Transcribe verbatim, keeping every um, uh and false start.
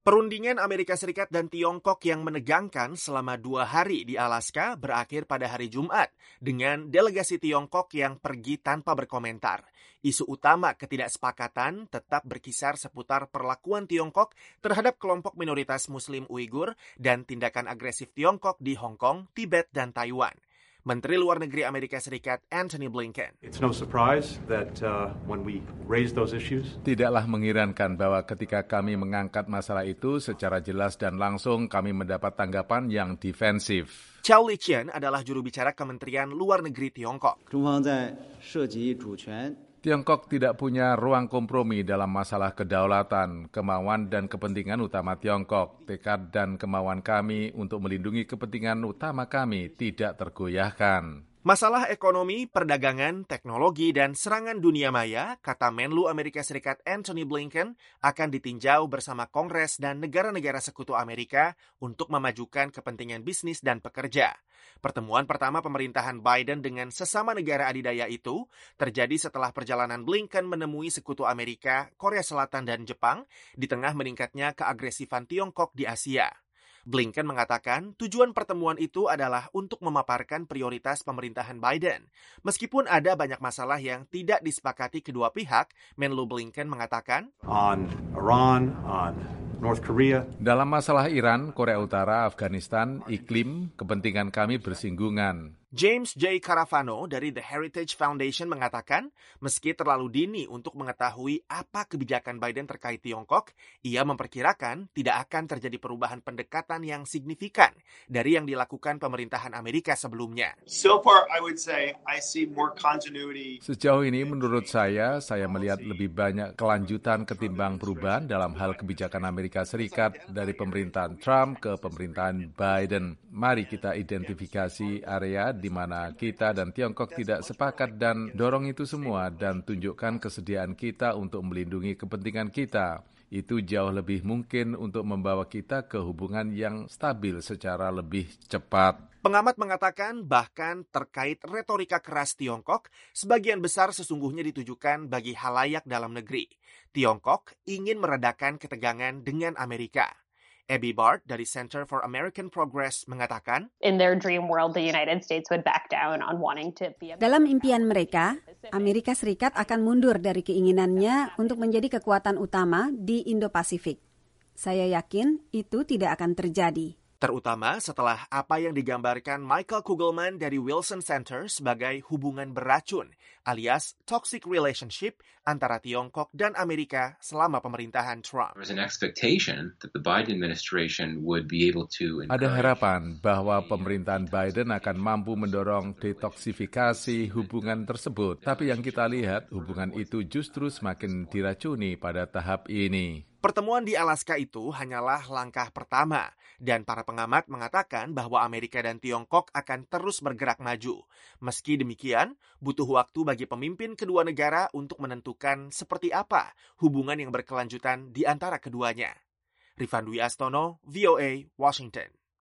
Perundingan Amerika Serikat dan Tiongkok yang menegangkan selama dua hari di Alaska berakhir pada hari Jumat dengan delegasi Tiongkok yang pergi tanpa berkomentar. Isu utama ketidaksepakatan tetap berkisar seputar perlakuan Tiongkok terhadap kelompok minoritas Muslim Uighur dan tindakan agresif Tiongkok di Hong Kong, Tibet, dan Taiwan. Menteri Luar Negeri Amerika Serikat Antony Blinken. It's no surprise that uh, when we raise those issues. Tidaklah mengherankan bahwa ketika kami mengangkat masalah itu secara jelas dan langsung kami mendapat tanggapan yang defensif. Chao Liqian adalah juru bicara Kementerian Luar Negeri Tiongkok. Tiongkok tidak punya ruang kompromi dalam masalah kedaulatan, kemauan dan kepentingan utama Tiongkok. Tekad dan kemauan kami untuk melindungi kepentingan utama kami tidak tergoyahkan. Masalah ekonomi, perdagangan, teknologi, dan serangan dunia maya, kata Menlu Amerika Serikat Antony Blinken, akan ditinjau bersama Kongres dan negara-negara sekutu Amerika untuk memajukan kepentingan bisnis dan pekerja. Pertemuan pertama pemerintahan Biden dengan sesama negara adidaya itu terjadi setelah perjalanan Blinken menemui sekutu Amerika, Korea Selatan, dan Jepang di tengah meningkatnya keagresifan Tiongkok di Asia. Blinken mengatakan tujuan pertemuan itu adalah untuk memaparkan prioritas pemerintahan Biden. Meskipun ada banyak masalah yang tidak disepakati kedua pihak, Menlu Blinken mengatakan, On Iran, on North Korea. Dalam masalah Iran, Korea Utara, Afghanistan, iklim, kepentingan kami bersinggungan. James J. Carafano dari The Heritage Foundation mengatakan, meski terlalu dini untuk mengetahui apa kebijakan Biden terkait Tiongkok, ia memperkirakan tidak akan terjadi perubahan pendekatan yang signifikan dari yang dilakukan pemerintahan Amerika sebelumnya. So far, I would say I see more continuity. Sejauh ini menurut saya, saya melihat lebih banyak kelanjutan ketimbang perubahan dalam hal kebijakan Amerika Serikat dari pemerintahan Trump ke pemerintahan Biden. Mari kita identifikasi area di mana kita dan Tiongkok tidak sepakat dan dorong itu semua dan tunjukkan kesediaan kita untuk melindungi kepentingan kita. Itu jauh lebih mungkin untuk membawa kita ke hubungan yang stabil secara lebih cepat. Pengamat mengatakan bahkan terkait retorika keras Tiongkok, sebagian besar sesungguhnya ditujukan bagi halayak dalam negeri. Tiongkok ingin meredakan ketegangan dengan Amerika. Abby Bart dari Center for American Progress mengatakan, In their dream world, the United States would back down on wanting to be a... Dalam impian mereka, Amerika Serikat akan mundur dari keinginannya untuk menjadi kekuatan utama di Indo-Pasifik. Saya yakin itu tidak akan terjadi. Terutama setelah apa yang digambarkan Michael Kugelman dari Wilson Center sebagai hubungan beracun, alias toxic relationship antara Tiongkok dan Amerika selama pemerintahan Trump. Ada harapan bahwa pemerintahan Biden akan mampu mendorong detoksifikasi hubungan tersebut, tapi yang kita lihat hubungan itu justru semakin diracuni pada tahap ini. Pertemuan di Alaska itu hanyalah langkah pertama, dan para pengamat mengatakan bahwa Amerika dan Tiongkok akan terus bergerak maju. Meski demikian, butuh waktu bagi pemimpin kedua negara untuk menentukan seperti apa hubungan yang berkelanjutan di antara keduanya. Rifan Dwi Astono, V O A, Washington.